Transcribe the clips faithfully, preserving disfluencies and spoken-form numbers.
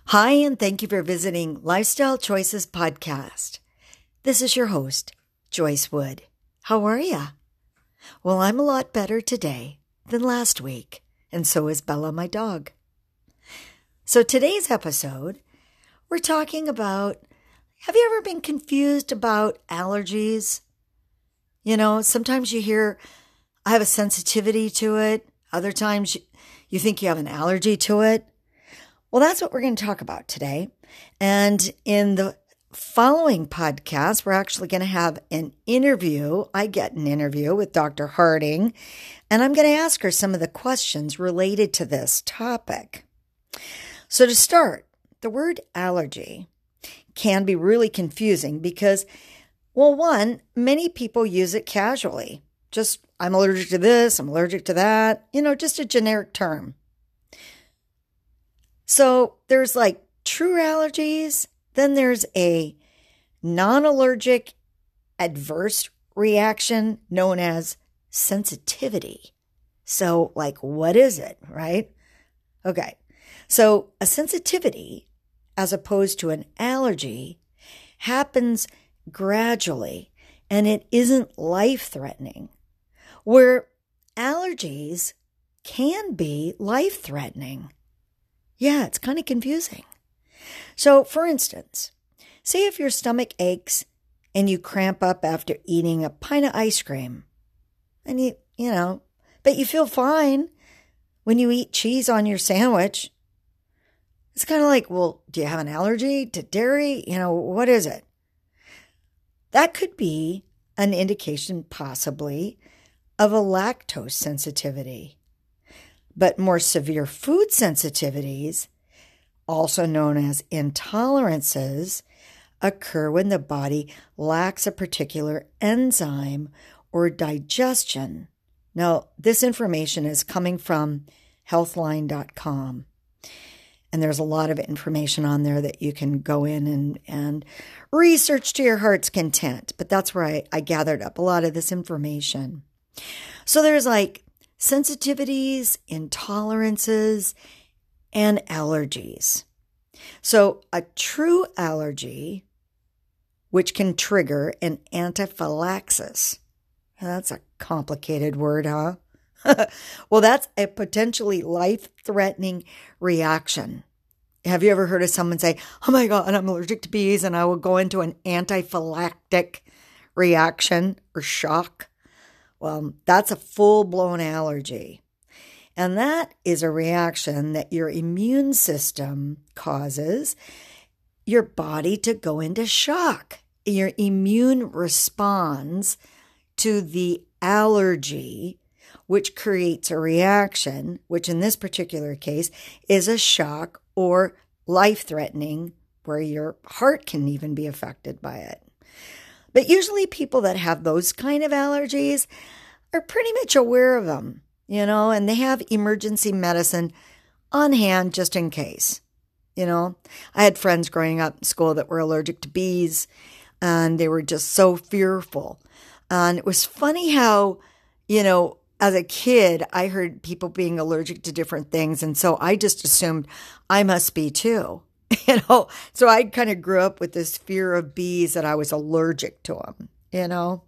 Hi, and thank you for visiting Lifestyle Choices Podcast. This is your host, Joyce Wood. How are ya? Well, I'm a lot better today than last week, and so is Bella, my dog. So today's episode, we're talking about, have you ever been confused about allergies? You know, sometimes you hear, I have a sensitivity to it. Other times you think you have an allergy to it. Well, that's what we're going to talk about today. And in the following podcast, we're actually going to have an interview. I get an interview with Doctor Harding, and I'm going to ask her some of the questions related to this topic. So to start, the word allergy can be really confusing because, well, one, many people use it casually. Just, I'm allergic to this, I'm allergic to that, you know, just a generic term. So there's like true allergies, then there's a non-allergic adverse reaction known as sensitivity. So like, what is it, right? Okay, so a sensitivity, as opposed to an allergy, happens gradually and it isn't life-threatening, where allergies can be life-threatening. Yeah, it's kind of confusing. So, for instance, say if your stomach aches and you cramp up after eating a pint of ice cream, and you, you know, but you feel fine when you eat cheese on your sandwich. It's kind of like, well, do you have an allergy to dairy? You know, what is it? That could be an indication, possibly, of a lactose sensitivity. But more severe food sensitivities, also known as intolerances, occur when the body lacks a particular enzyme or digestion. Now, this information is coming from healthline dot com. And there's a lot of information on there that you can go in and, and research to your heart's content. But that's where I, I gathered up a lot of this information. So there's like sensitivities, intolerances, and allergies. So a true allergy, which can trigger an anaphylaxis. That's a complicated word, huh? Well, that's a potentially life-threatening reaction. Have you ever heard of someone say, oh my God, I'm allergic to bees, and I will go into an anaphylactic reaction or shock? Well, that's a full-blown allergy. And that is a reaction that your immune system causes your body to go into shock. Your immune responds to the allergy, which creates a reaction, which in this particular case is a shock or life-threatening, where your heart can even be affected by it. But usually people that have those kind of allergies are pretty much aware of them, you know, and they have emergency medicine on hand just in case. You know, I had friends growing up in school that were allergic to bees, and they were just so fearful. And it was funny how, you know, as a kid, I heard people being allergic to different things, and so I just assumed I must be too. You know, so I kind of grew up with this fear of bees that I was allergic to them, you know.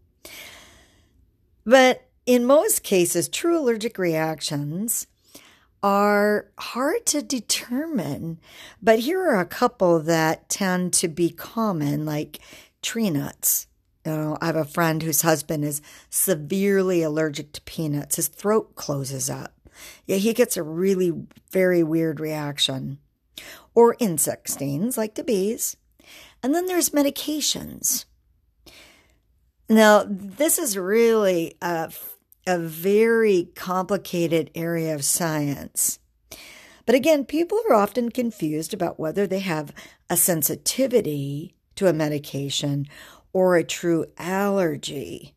But in most cases, true allergic reactions are hard to determine. But here are a couple that tend to be common, like tree nuts. You know, I have a friend whose husband is severely allergic to peanuts. His throat closes up. Yeah, he gets a really very weird reaction. Or insect stings, like the bees. And then there's medications. Now, this is really a, a very complicated area of science. But again, people are often confused about whether they have a sensitivity to a medication or a true allergy.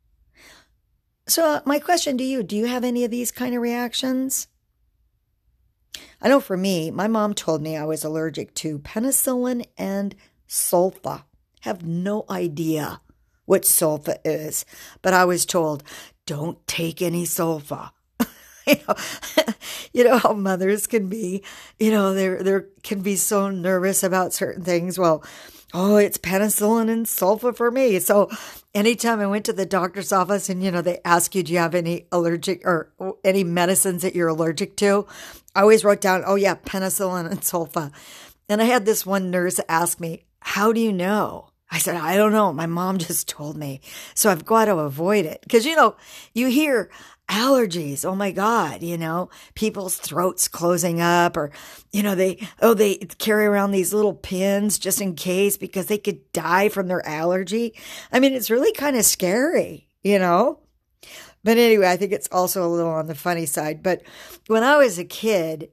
So my question to you, do you have any of these kind of reactions? I know for me, my mom told me I was allergic to penicillin and sulfa. Have no idea what sulfa is, but I was told, don't take any sulfa. you know, you know how mothers can be, you know, they're, they're can be so nervous about certain things. Well, oh, it's penicillin and sulfa for me. So anytime I went to the doctor's office and, you know, they ask you, do you have any allergic or any medicines that you're allergic to? I always wrote down, oh yeah, penicillin and sulfa. And I had this one nurse ask me, how do you know? I said, I don't know. My mom just told me. So I've got to avoid it. Because, you know, you hear allergies. Oh my God, you know, people's throats closing up, or, you know, they, oh, they carry around these little pins just in case because they could die from their allergy. I mean, it's really kind of scary, you know? But anyway, I think it's also a little on the funny side. But when I was a kid,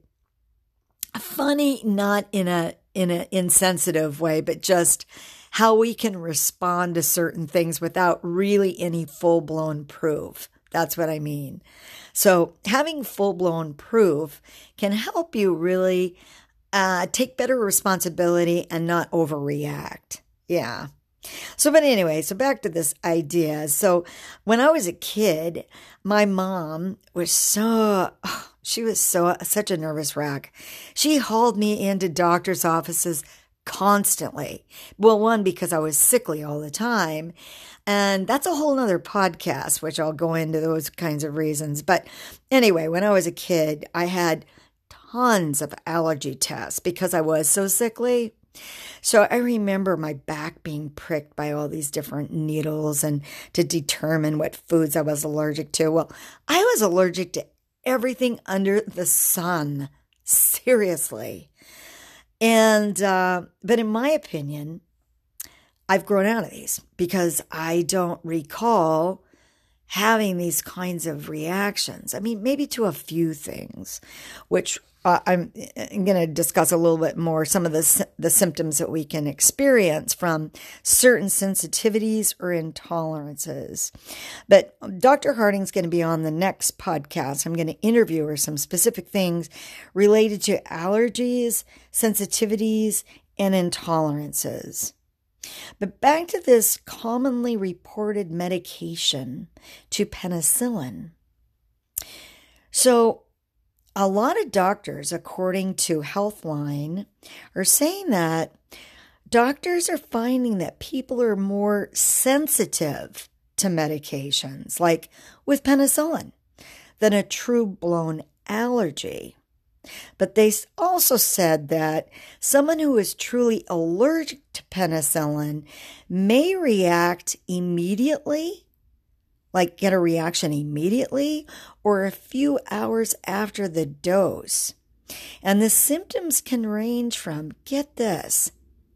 funny, not in a, in an insensitive way, but just how we can respond to certain things without really any full-blown proof. That's what I mean. So having full-blown proof can help you really uh, take better responsibility and not overreact. Yeah. So, but anyway, so back to this idea. So when I was a kid, my mom was so, oh, she was so, such a nervous wreck. She hauled me into doctor's offices constantly. Well, one, because I was sickly all the time. And that's a whole nother podcast, which I'll go into those kinds of reasons. But anyway, when I was a kid, I had tons of allergy tests because I was so sickly. So I remember my back being pricked by all these different needles and to determine what foods I was allergic to. Well, I was allergic to everything under the sun. Seriously. And, uh, but in my opinion, I've grown out of these because I don't recall having these kinds of reactions. I mean, maybe to a few things, which uh, I'm, I'm going to discuss a little bit more, some of the, the symptoms that we can experience from certain sensitivities or intolerances. But Doctor Harding's going to be on the next podcast. I'm going to interview her some specific things related to allergies, sensitivities, and intolerances. But back to this commonly reported medication, to penicillin. So a lot of doctors, according to Healthline, are saying that doctors are finding that people are more sensitive to medications, like with penicillin, than a true blown allergy. But they also said that someone who is truly allergic to penicillin may react immediately, like get a reaction immediately, or a few hours after the dose. And the symptoms can range from, get this,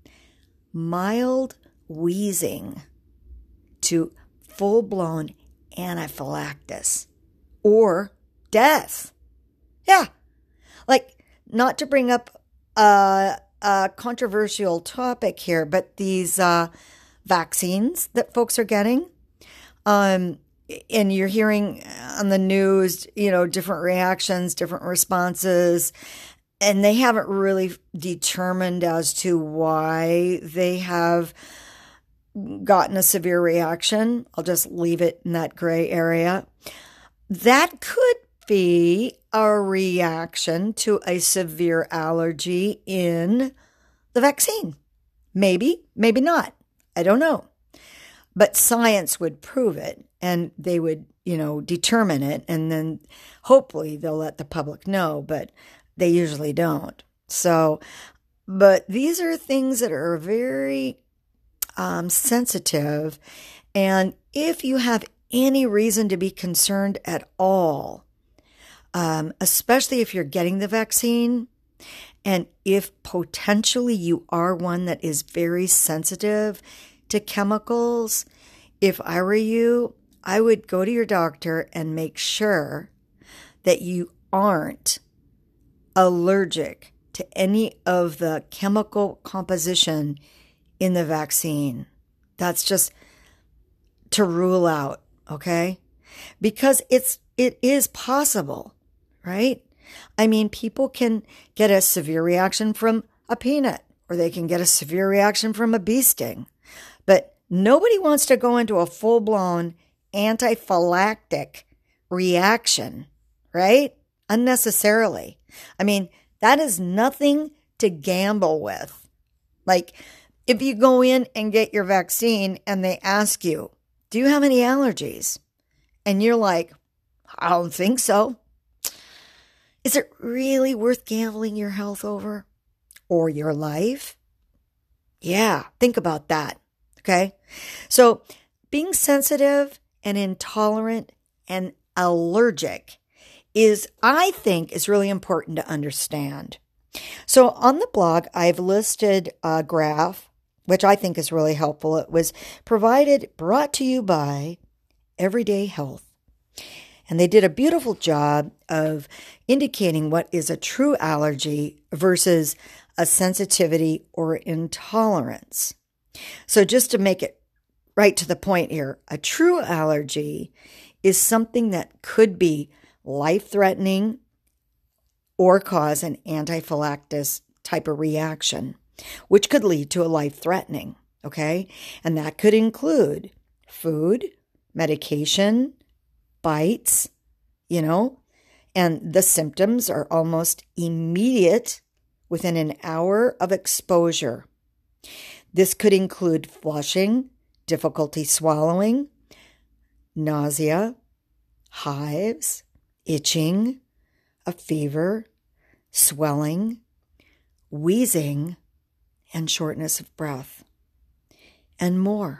mild wheezing to full-blown anaphylaxis or death. Yeah. Like, not to bring up a, a controversial topic here, but these uh, vaccines that folks are getting, um, and you're hearing on the news, you know, different reactions, different responses, and they haven't really determined as to why they have gotten a severe reaction. I'll just leave it in that gray area. That could be a reaction to a severe allergy in the vaccine. Maybe, maybe not. I don't know. But science would prove it, and they would, you know, determine it, and then hopefully they'll let the public know, but they usually don't. So, but these are things that are very um, sensitive, and if you have any reason to be concerned at all, Um, especially if you're getting the vaccine, and if potentially you are one that is very sensitive to chemicals, if I were you, I would go to your doctor and make sure that you aren't allergic to any of the chemical composition in the vaccine. That's just to rule out, okay? Because it's it is possible. Right? I mean, people can get a severe reaction from a peanut, or they can get a severe reaction from a bee sting. But nobody wants to go into a full-blown anaphylactic reaction, right? Unnecessarily. I mean, that is nothing to gamble with. Like, if you go in and get your vaccine and they ask you, do you have any allergies? And you're like, I don't think so. Is it really worth gambling your health over? Or your life? Yeah, think about that. Okay? So, being sensitive and intolerant and allergic is, I think, is really important to understand. So on the blog, I've listed a graph, which I think is really helpful. It was provided, brought to you by Everyday Health. And they did a beautiful job of indicating what is a true allergy versus a sensitivity or intolerance. So just to make it right to the point here, a true allergy is something that could be life-threatening or cause an anaphylaxis type of reaction, which could lead to a life-threatening, okay? And that could include food, medication, bites, you know, and the symptoms are almost immediate within an hour of exposure. This could include flushing, difficulty swallowing, nausea, hives, itching, a fever, swelling, wheezing, and shortness of breath, and more.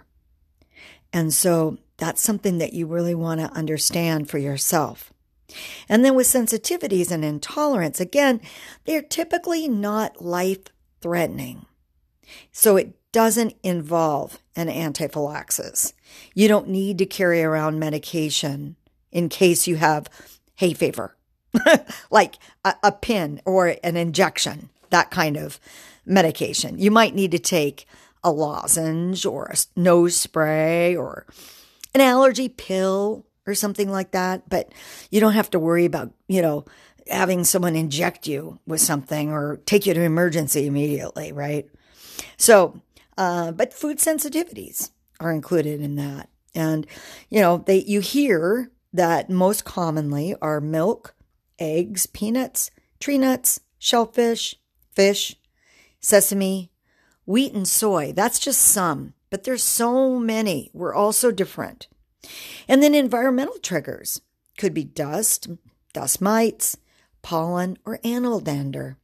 And so that's something that you really want to understand for yourself. And then with sensitivities and intolerance, again, they're typically not life-threatening. So it doesn't involve an anaphylaxis. You don't need to carry around medication in case you have hay fever, like a, a pin or an injection, that kind of medication. You might need to take a lozenge or a nose spray or an allergy pill or something like that, but you don't have to worry about, you know, having someone inject you with something or take you to emergency immediately, right? So, uh, but food sensitivities are included in that. And, you know, they you hear that most commonly are milk, eggs, peanuts, tree nuts, shellfish, fish, sesame, wheat, and soy. That's just some, but there's so many. We're all so different. And then environmental triggers could be dust, dust mites, pollen, or animal dander.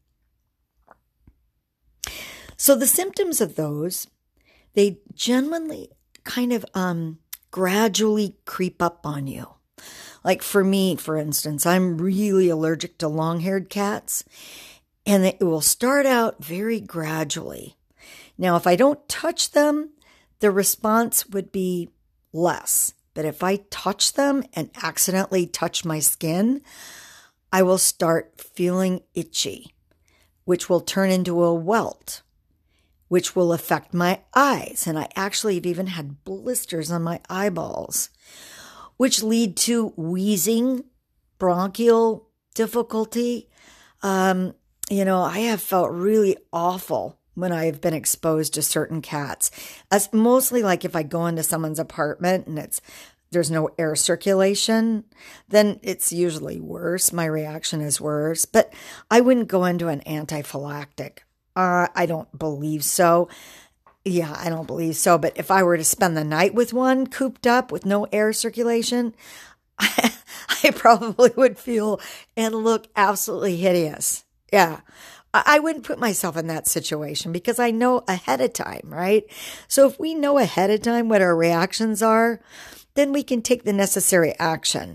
So the symptoms of those, they genuinely kind of um, gradually creep up on you. Like for me, for instance, I'm really allergic to long-haired cats, and it will start out very gradually. Now, if I don't touch them, the response would be less. But if I touch them and accidentally touch my skin, I will start feeling itchy, which will turn into a welt, which will affect my eyes. And I actually have even had blisters on my eyeballs, which lead to wheezing, bronchial difficulty. Um, you know, I have felt really awful when I have been exposed to certain cats. As mostly like if I go into someone's apartment and it's there's no air circulation, then it's usually worse. My reaction is worse. But I wouldn't go into an antiphylactic. Uh, I don't believe so. Yeah, I don't believe so. But if I were to spend the night with one cooped up with no air circulation, I, I probably would feel and look absolutely hideous. Yeah. I wouldn't put myself in that situation because I know ahead of time, right? So if we know ahead of time what our reactions are, then we can take the necessary action.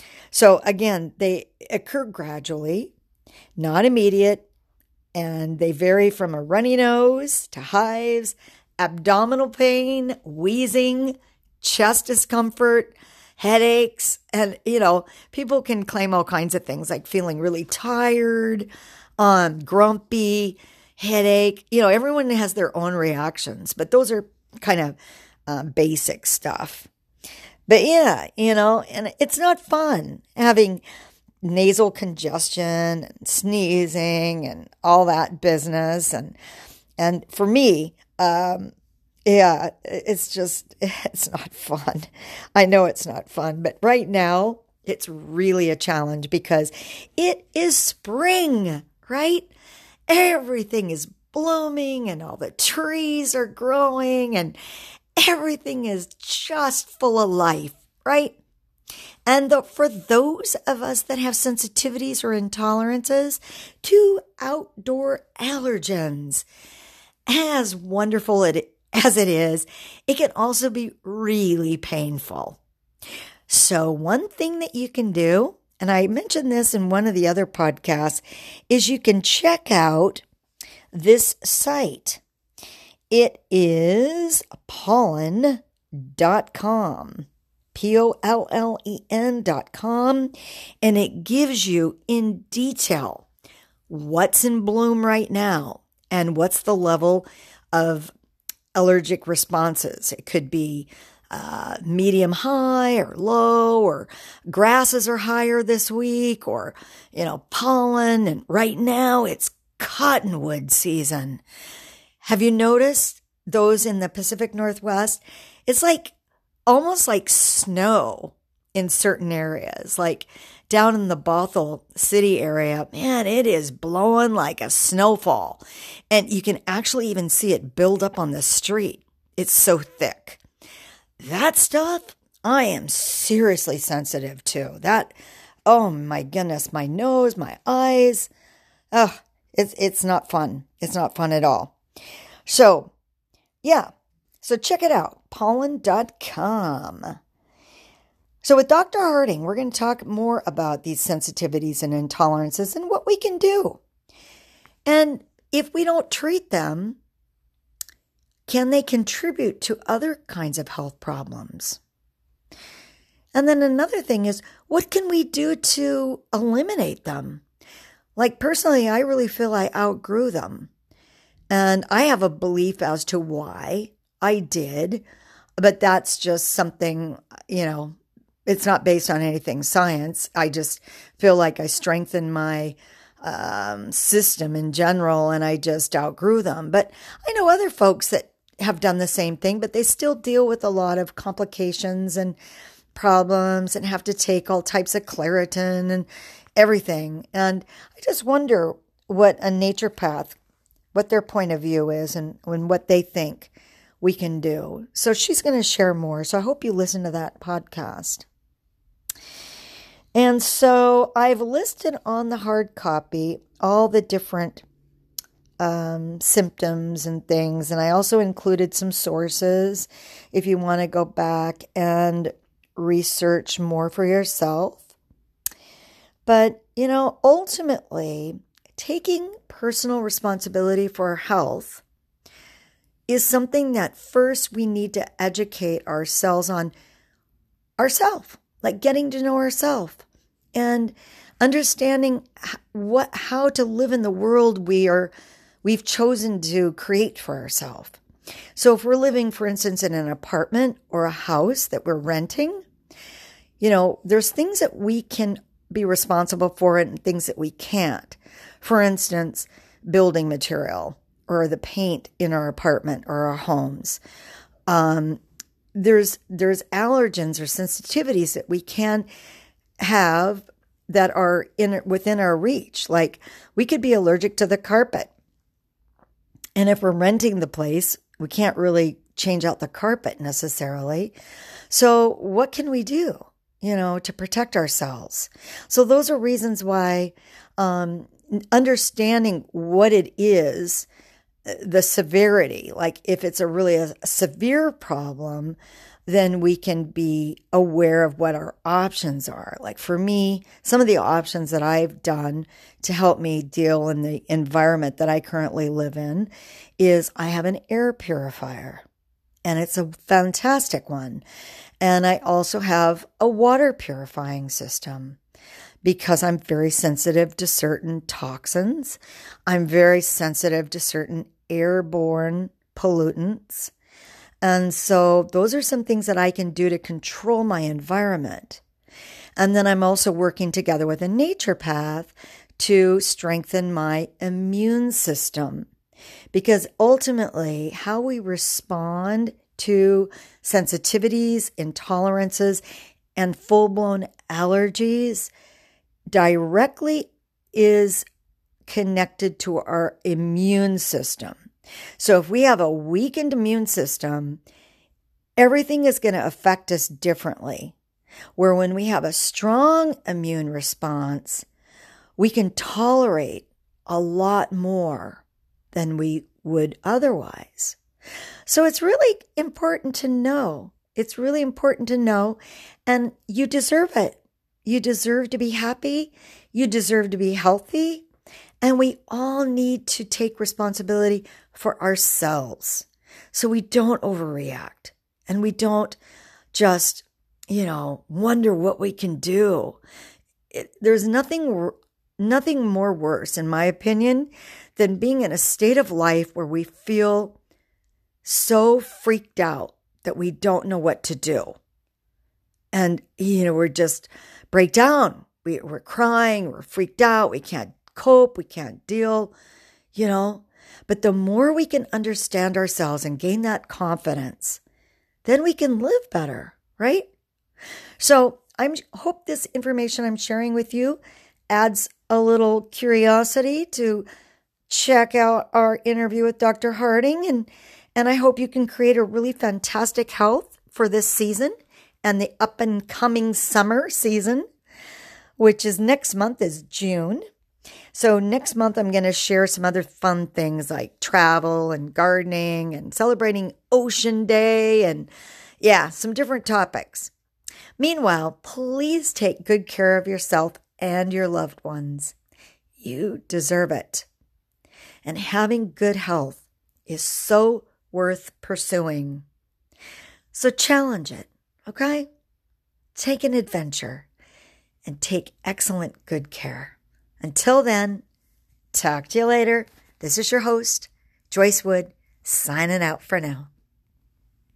So again, they occur gradually, not immediate, and they vary from a runny nose to hives, abdominal pain, wheezing, chest discomfort, headaches, and, you know, people can claim all kinds of things like feeling really tired, Um, grumpy, headache. You know, everyone has their own reactions, but those are kind of uh, basic stuff. But yeah, you know, and it's not fun having nasal congestion and sneezing and all that business. And and for me, um, yeah, it's just, it's not fun. I know it's not fun, but right now, It's really a challenge because it is spring, right? Everything is blooming and all the trees are growing and everything is just full of life, right? And the, for those of us that have sensitivities or intolerances to outdoor allergens, as wonderful it, as it is, it can also be really painful. So one thing that you can do, and I mentioned this in one of the other podcasts, is you can check out this site. It is pollen dot com, P O L L E N dot com, and it gives you in detail what's in bloom right now and what's the level of allergic responses. It could be uh, medium high or low, or grasses are higher this week, or, you know, pollen. And right now it's cottonwood season. Have you noticed those in the Pacific Northwest? It's like almost like snow in certain areas, like down in the Bothell City area. Man, it is blowing like a snowfall. And you can actually even see it build up on the street. It's so thick. That stuff, I am seriously sensitive to. That, oh my goodness, my nose, my eyes. Oh, it's, it's not fun. It's not fun at all. So, yeah. So check it out, pollen dot com. So with Doctor Harding, we're going to talk more about these sensitivities and intolerances and what we can do. And if we don't treat them, can they contribute to other kinds of health problems? And then another thing is, what can we do to eliminate them? Like personally, I really feel I outgrew them. And I have a belief as to why I did, but that's just something, you know, it's not based on anything science. I just feel like I strengthened my um, system in general, and I just outgrew them. But I know other folks that have done the same thing, but they still deal with a lot of complications and problems and have to take all types of Claritin and everything. And I just wonder what a naturopath, what their point of view is, and, and what they think we can do. So she's going to share more. So I hope you listen to that podcast. And so I've listed on the hard copy all the different um, symptoms and things. And I also included some sources if you want to go back and research more for yourself. But, you know, ultimately, taking personal responsibility for our health is something that first we need to educate ourselves on ourselves, like getting to know ourselves and understanding what how to live in the world we are we've chosen to create for ourselves. So if we're living, for instance, in an apartment or a house that we're renting, you know, there's things that we can be responsible for and things that we can't. For instance, building material or the paint in our apartment or our homes. Um, there's there's allergens or sensitivities that we can have that are in within our reach. Like we could be allergic to the carpet. And if we're renting the place, we can't really change out the carpet necessarily. So what can we do, you know, to protect ourselves? So those are reasons why um, understanding what it is, the severity, like if it's a really a severe problem, then we can be aware of what our options are. Like for me, some of the options that I've done to help me deal in the environment that I currently live in is I have an air purifier, and it's a fantastic one. And I also have a water purifying system because I'm very sensitive to certain toxins. I'm very sensitive to certain airborne pollutants. And so those are some things that I can do to control my environment. And then I'm also working together with a naturopath to strengthen my immune system. Because ultimately, how we respond to sensitivities, intolerances, and full-blown allergies directly is connected to our immune system. So if we have a weakened immune system, everything is going to affect us differently. Where when we have a strong immune response, we can tolerate a lot more than we would otherwise. So it's really important to know. It's really important to know, and you deserve it. You deserve to be happy. You deserve to be healthy. And we all need to take responsibility for ourselves so we don't overreact and we don't just, you know, wonder what we can do. It, there's nothing, nothing more worse, in my opinion, than being in a state of life where we feel so freaked out that we don't know what to do. And, you know, we're just break down. We, we're crying. We're freaked out. We can't cope. We can't deal, you know. But the more we can understand ourselves and gain that confidence, then we can live better, right? So I hope this information I'm sharing with you adds a little curiosity to check out our interview with Doctor Harding. And, and I hope you can create a really fantastic health for this season and the up and coming summer season, which is next month is June. So next month, I'm going to share some other fun things like travel and gardening and celebrating Ocean Day and, yeah, some different topics. Meanwhile, please take good care of yourself and your loved ones. You deserve it. And having good health is so worth pursuing. So challenge it, okay? Take an adventure and take excellent good care. Until then, talk to you later. This is your host, Joyce Wood, signing out for now.